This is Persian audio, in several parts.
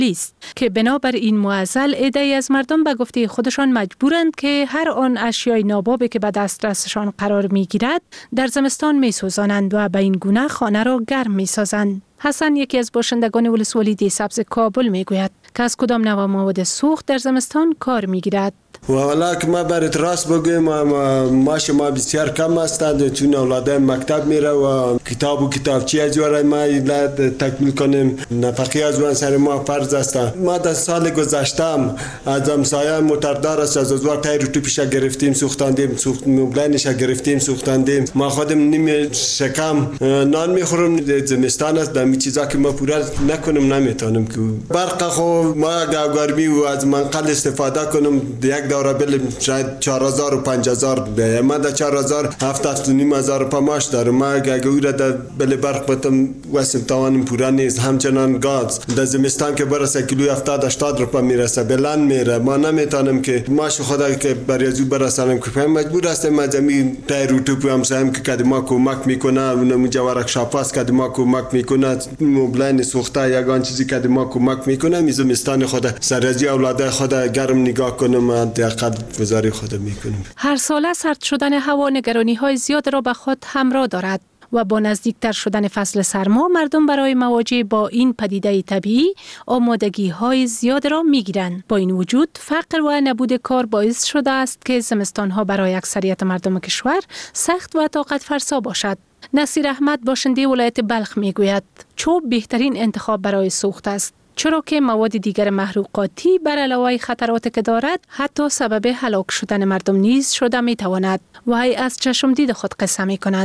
است که بنابر این معضل عده‌ای از مردم به گفته خودشان مجبورند که هر آن اشیای نابابی که به دسترسشان قرار می‌گیرد در زمستان می‌سوزانند و به این گونه خانه را گرم می‌سازند. حسن یکی از باشندگان ولسوالی دی سبز کابل میگوید که از کدام نوع مواد سوخت در زمستان کار میگیرد. والا که ما برات راست بگویم معاش ما بسیار کم است، چون اولادم مکتب میره و کتاب و کتابچه از جوره ما تکمیل کنیم، نفقه از وان سر ما فرض است. ما در سال گذشتم از همسایه موتردار است، از ازوار تایر تو پیش گرفتیم سوختاندیم، مبلینش گرفتیم سوختاندیم. ما خودم نیم شکم نان میخورم، زمستان است، دمی چیزا که ما پورا نکنم نمیتونم که برق خو ما گرمی و از منقل استفاده کنم یک دوره بل شاید 4000 و 5000 ده. ما در 4000 7500 پماش دارم. ما اگه را در بل برق بتم واسم توانم پورا نیست. همچنان گاز در زمستان که برسه کیلو 70 80 روپا میرسه بلند میره. ما نمیتونم که ماش خدا که بریزو برسانم که مجبور هستم مجمی تایر تو هم سهم که کد ما کمک میکنه، اون مجوارک شاپاس کد ما کمک میکنه، مبلین سوخته یگان چیزی کد ما کمک میکنه. میزمستان خدا سرازی اولاد خدا گرم نگاه کنم، دقیق گذاری خود میکنیم. هر ساله سرد شدن هوا نگرانی های زیاد را به خود همراه دارد و با نزدیکتر شدن فصل سرما مردم برای مواجهه با این پدیده طبیعی آمادگی های زیاد را میگیرند. با این وجود فقر و نبود کار باعث شده است که زمستان ها برای اکثریت مردم کشور سخت و طاقت فرسا باشد. نصیر احمد باشنده ولایت بلخ میگوید چوب بهترین انتخاب برای سوخت است، چرا که مواد دیگر محروقاتی بر علاوه خطراتی که دارد حتی سبب هلاک شدن مردم نیز شده می تواند. وی از چشم دید خود قصه می کند.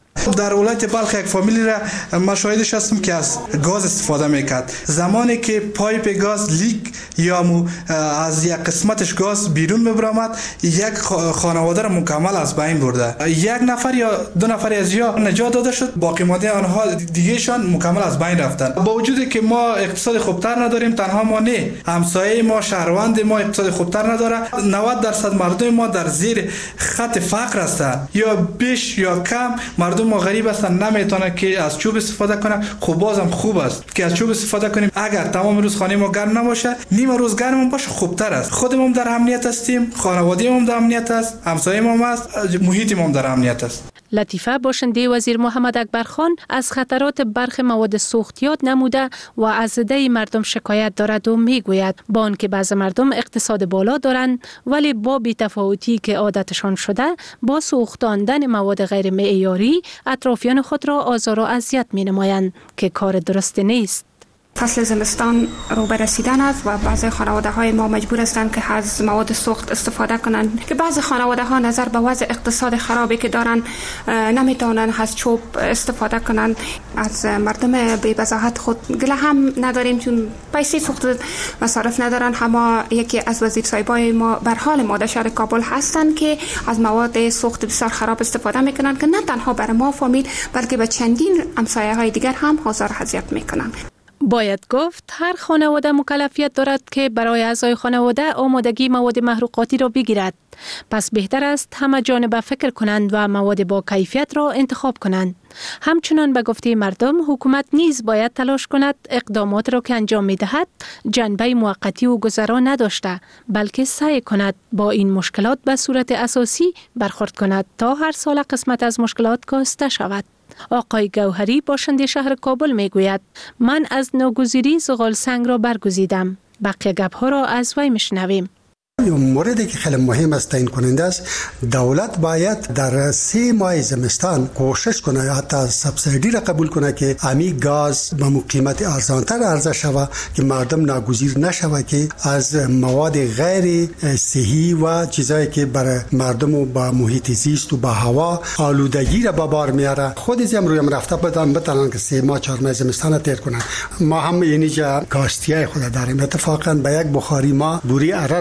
در ولایت بلخ یک فامیلی را ما شاهدش هستم که از گاز استفاده میکرد. زمانی که پایپ گاز لیک یا از یک قسمتش گاز بیرون میبرامد، یک خانواده را مکمل از بین برده. یک نفر یا دو نفر از یا نجات داده شد، باقی مانده آنها دیگهشان مکمل از بین رفتن. با وجودی که ما اقتصاد خوبتر نداریم، تنها ما نه، همسایه ما شهروند ما اقتصاد خوبتر نداره. 90% مردم ما در زیر خط فقر هستند، یا بیش یا کم مردم ما غریب هستن، نمیتونه که از چوب استفاده کنه. خب بازم خوب است که از چوب استفاده کنیم. اگر تمام روز خانه ما گرم نباشه، نیم روز گرم باشه خوبتر است. خودمون در امنیت هستیم، خانواده‌مون در امنیت است، همسایه‌مون است، محیطمون در امنیت است. لطیفه باشنده وزیر محمد اکبرخان از خطرات برخی مواد سوخت یاد نموده و از عده مردم شکایت دارد و میگوید با آنکه بعض مردم اقتصاد بالا دارند ولی با بی‌تفاوتی که عادتشان شده با سوختاندن مواد غیر معیاری اطرافیان خود را آزار و اذیت می‌نمایند که کار درست نیست. فصل زمستان رو به رسیدن است و بعضی خانواده های ما مجبور هستند که از مواد سوخت استفاده کنند که بعضی خانواده ها نظر به وضع اقتصاد خرابی که دارن نمیتونن از چوب استفاده کنند. از مردم بی بضاعت خود گله هم نداریم چون پیسه سوخت مصارف ندارن. همه یکی از وزیر صاحبای ما بر حال ما در شهر کابل هستند که از مواد سوخت بسیار خراب استفاده میکنن که نه تنها بر ما فامیل بلکه به چندین همسایه های دیگر هم آزار و اذیت میکنن. باید گفت هر خانواده مکلفیت دارد که برای اعضای خانواده آمادگی مواد محروقاتی را بگیرد. پس بهتر است همه جانبه فکر کنند و مواد با کیفیت را انتخاب کنند. همچنان به گفته مردم حکومت نیز باید تلاش کند اقدامات را که انجام می دهد جنبه موقتی و گذرا نداشته بلکه سعی کند با این مشکلات به صورت اساسی برخورد کند تا هر سال قسمت از مشکلات کاسته شود. آقای گوهری باشنده شهر کابل می گوید من از ناگزیری زغال سنگ را برگزیدم. بقیه گپ‌ها را از وی میشنویم. موردی که خیلی مهم است تعیین کننده است، دولت باید در 3 ماه زمستان کوشش کنه حتی سبسیدی را قبول کنه که امی گاز به قیمت ارزانتر عرضه شوه که مردم ناگزیر نشوه که از مواد غیر صحی و چیزایی که برای مردم و با محیط زیست و با هوا آلودگی را به بار میاره خودش هم رویم رفته بتونن که 3 ماه 4 ماه زمستان تیر کنن. ما هم اینجا کاشتیای خود داریم. اتفاقا به یک بخاری ما بوری اره را انتخاب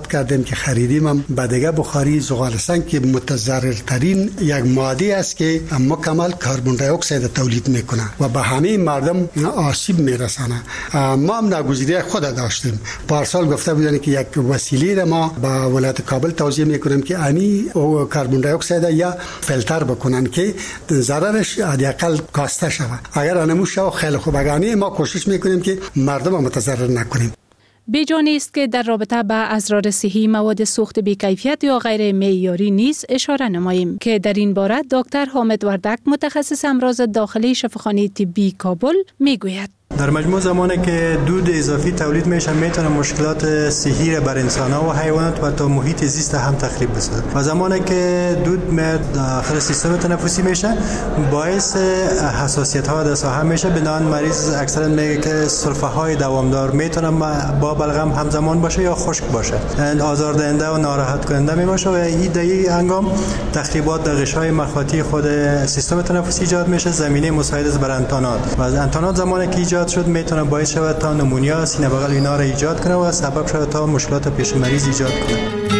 حساب کردیم که خریدیم هم به دیگه بخاری زغال سنگ که متضررترین یک ماده است که مکمل کربن دی اکساید تولید میکنه و به همه مردم آسیب میرسانه. ما هم ناگزیری خود داشتیم. پارسال گفته بودن که یک وسیله را ما به ولایت کابل توزیع میکنیم که امی کربن دی اکساید یا فیلتر بکنن که ضررش حداقل کاسته شود. اگر انموش شو خیلی خوب، اگر ما کوشش میکنیم که مردم متضرر نکنیم. بی‌جای است که در رابطه به اسرار صحی مواد سوخت بی‌کیفیت یا غیر معیاری نیز اشاره نماییم که در این باره دکتر حامد وردک متخصص امراض داخلی شفاخانه طبی کابل میگوید. در مجموع زمانی که دود اضافی تولید میشه میتونه مشکلات صحی بر انسان‌ها و حیوانات و تا محیط زیست هم تخریب بسازه و زمانی که دود داخل سیستم تنفسی میشه باعث حساسیت‌ها در ساحه میشه. بنابراین مریض اکثرا میگه که سرفه‌های دوامدار میتونه با بلغم همزمان باشه یا خشک باشه، آزاردهنده و ناراحت کننده میباشه و این در هنگام تخریبات در غشای مخاطی خود سیستم تنفسی ایجاد میشه، زمینه مساعد است بر انتانات و انتانات زمانی که ایجاد شد میتونه باعث شود تا نمونیا، سینه بغل اینا را ایجاد کنه و سبب شود تا مشکلات پیش مریض ایجاد کنه.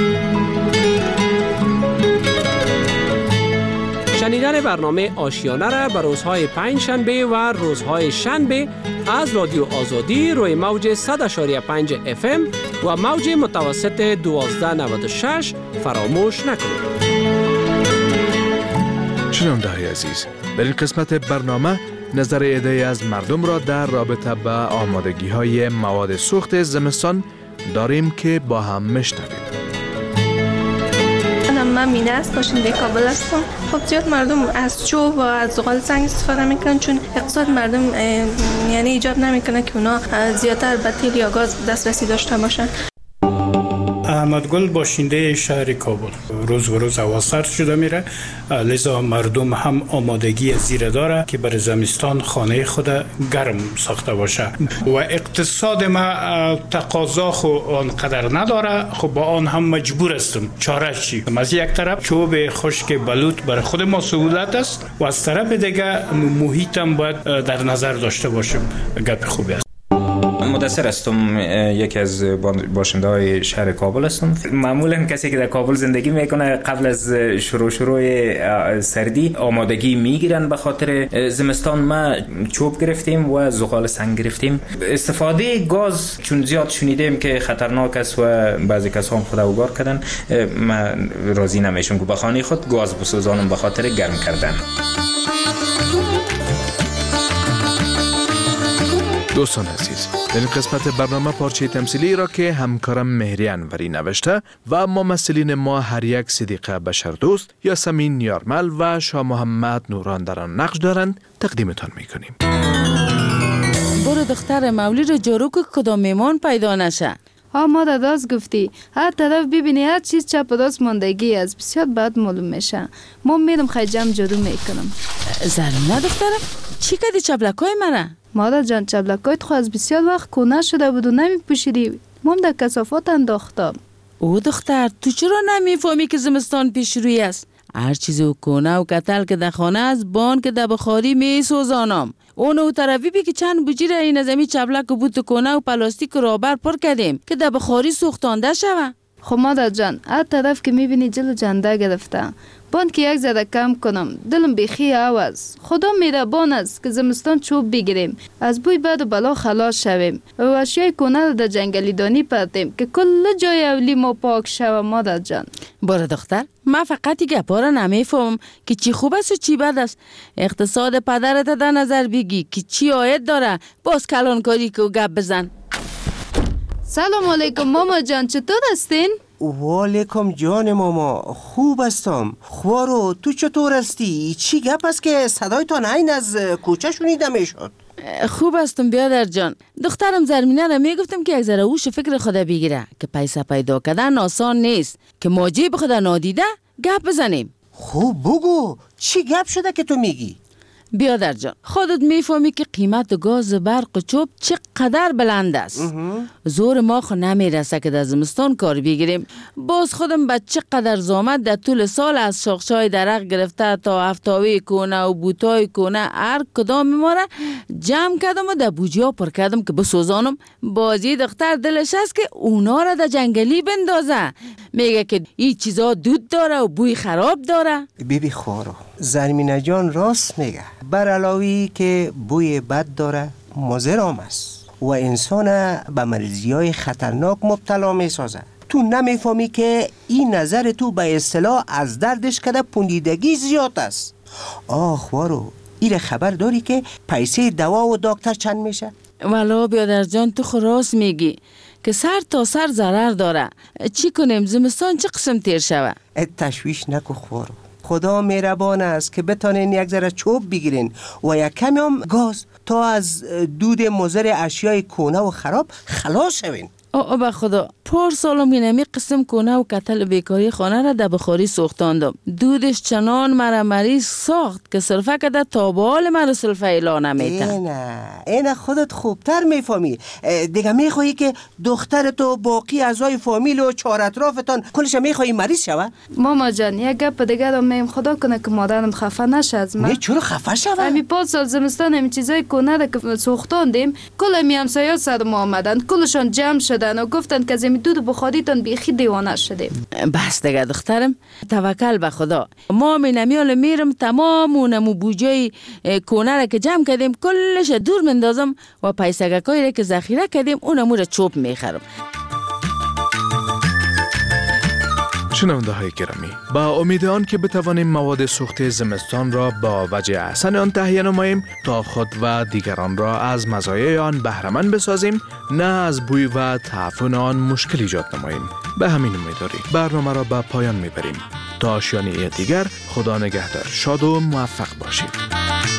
شنیدن برنامه آشیانه را به روزهای پنج شنبه و روزهای شنبه از رادیو آزادی روی موج 100.5 FM و موج متوسط 1296 فراموش نکنید. شنونده‌های عزیز، در این قسمت برنامه نظر عده‌ای از مردم را در رابطه به آمادگی‌های مواد سوخت زمستان داریم که با هم میشنویم. من مینه است، باشنده کابل هستم. خب زیاد مردم از چوب و از زغال سنگ استفاده میکنن چون اقتصاد مردم یعنی ایجاب نمیکنه که اونا زیادتر به تیل یا گاز دسترسی داشته باشن. احمد گل باشنده شهر کابل. روز به روز هوا سرد شده میره، لذا مردم هم آمادگی زیر داره که برای زمستان خانه خود گرم ساخته باشه و اقتصاد ما تقاضا خو آنقدر نداره. خب با آن هم مجبور هستم. چاره چی؟ از یک طرف چوب خشک بلوط برای خود ما سهولت است و از طرف دیگه محیط هم باید در نظر داشته باشیم. گپ خوبی است. مدثر هستم، یکی از باشنده‌های شهر کابل هستم. معمولا کسی که در کابل زندگی میکنه قبل از شروع سردی آمادگی میگیرن به خاطر زمستان. ما چوب گرفتیم و زغال سنگ گرفتیم. استفاده گاز چون زیاد شنیدیم که خطرناک است و بعضی کسا هم خدا وگار کردن، من راضی نمیشم که به خانه خود گاز بسوزانم به خاطر گرم کردن. دوستان عزیز، در این قسمت برنامه پارچه تمثیلی را که همکارم مهری انوری نوشته و ممثلین ما هر یک صدیقه بشردوست، یاسمین یارمل و شاه محمد نوران در آن نقش دارند تقدیمتان میکنیم. برو دختر مولی رو جارو که کدام میمان پیدا نشه. مادر داست گفتی هر طرف ببینی هر چیز چپ و داست ماندگی از بسیار بد معلوم میشه. ما میرم خیجم جارو میکنم. زرینه دخترم چی کردی چبلکای منه؟ مادر جان چبلکایت خو از بسیار وقت کونه شده بود و نمیپوشیدی. مام در کثافات انداختم. او دختر تو چرا نمیفهمی که زمستان پیش روی است؟ هر چیزی کونه و کتل که در خانه از بان که در بخاری میسوزانم. اونو طرفی بی که چند بوجی را این از امی چبلک و بوت کنه و پلاستیک رابر پر کردیم که در بخاری سوختانده شوه. خب مادر جان هر طرف که میبینی جلو جنده گرفته. باند که یک زده کم کنم دلم بیخی عوض. خدا مهربان است که زمستان چوب بگیریم از بوی بد و بلا خلاص شویم و اشیای کنه را در جنگلی دانی پرتیم که کل جای اولی ما پاک شوه. مادر جان باره دختر من فقط گپا را نمیفهم که چی خوب است و چی بد است. اقتصاد پدرت در نظر بگی که چی عاید داره باز کلانکاری که گپ بزن. سلام علیکم ماما جان، چطور هستین؟ وعلیکم جان ماما، خوب هستم. خوارو تو چطور هستی؟ چی گپ است که صدایتان این از کوچه شنیده میشد؟ خوب هستم بیادر جان. دخترم زرمینه را میگفتم که یک ذره هوش فکر خدا بگیره که پیسه پیدا کردن آسان نیست که ما جیب خدا نادیده گپ بزنیم. خوب بگو چی گپ شده که تو میگی؟ بیادر جان، خودت میفهمی که قیمت گاز، برق و چوب چقدر بلند است. زور ما خو نمیرسه که در زمستان کار بگیریم. باز خودم به چقدر زحمت در طول سال از شاخشای درخت گرفته تا افتاوی کونه و بوتای کونه هر کدام ما را جمع کردم و در بوجیا پر کردم که بسوزانم. بازی دختر دلش است که اونا را در جنگلی بندازه. میگه که این چیزا دود داره و بوی خراب داره. بیبی خوارو، زرمینه جان راست میگه. بر علاوه که بوی بد داره مضر هم است و انسان به مریضی‌های خطرناک مبتلا میسازه. تو نمیفهمی که این نظر تو به اصطلاح از دردش کده پوندیدگی زیاد است. خوارو، این خبر داری که پیسه دوا و دکتر چند میشه؟ والا بیادر جان، تو خو راست میگی که سر تا سر ضرر داره. چی کنیم؟ زمستان چه قسم تیر شوه؟ تشویش نکو خوارو. خدا مهربان است که بتانین یک ذره چوب بگیرین و یک کمی هم گاز تا از دود مضر اشیای کونه و خراب خلاص شوین. به خدا، پارسالم اینمی قسم کنه و کتل بیکاری خانه را در بخاری سوختاندم. دودش چنان مرا مریض ساخت که صرفه کده تا بال مرا صرفه ایلا نمیتن. اینه خودت خوبتر میفهمی. دیگه میخوایی که دخترتو باقی اعضای فامیل و چهار اطرافتان کلش میخوایی مریض شوه؟ ماما جان، یک گپ دیگه رو میم خدا کنه که مادرم خفه نشه از من. چرا خفه شوه؟ همی 5 سال زمستان همی چیزای کنه را که سوختاندیم، کل همی همسایات سر ما آمدن، کلشان جمع شدن و گفتن که زمین دود بخوریتان بیخی دیوانه شدیم. بس دیگه دخترم، توکل به خدا. ما نمیال میرم تمام اونمو بوجه کونه را که جمع کردیم کلش دور مندازم و پیسگکایی را که ذخیره کردیم اونمو را چوب میخرم. شنونده های گرامی، با امید آن که بتوانیم مواد سوخت زمستان را با وجه احسن آن تهیه نماییم تا خود و دیگران را از مزایای آن بهره‌مند بسازیم، نه از بوی و تعفن آن مشکل ایجاد نماییم. به همین امیدواری برنامه را به پایان میبریم. تا آشیانه دیگر، خدا نگهدار، شاد و موفق باشید.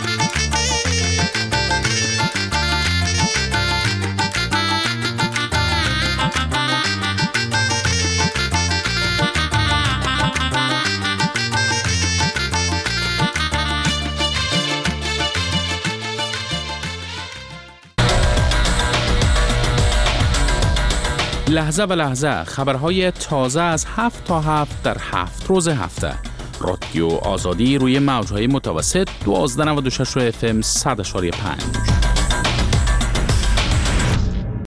لحظه به لحظه خبرهای تازه از 7 تا 7 در 7 روز هفته. رادیو آزادی روی موجهای متوسط 1296 FM 100.5.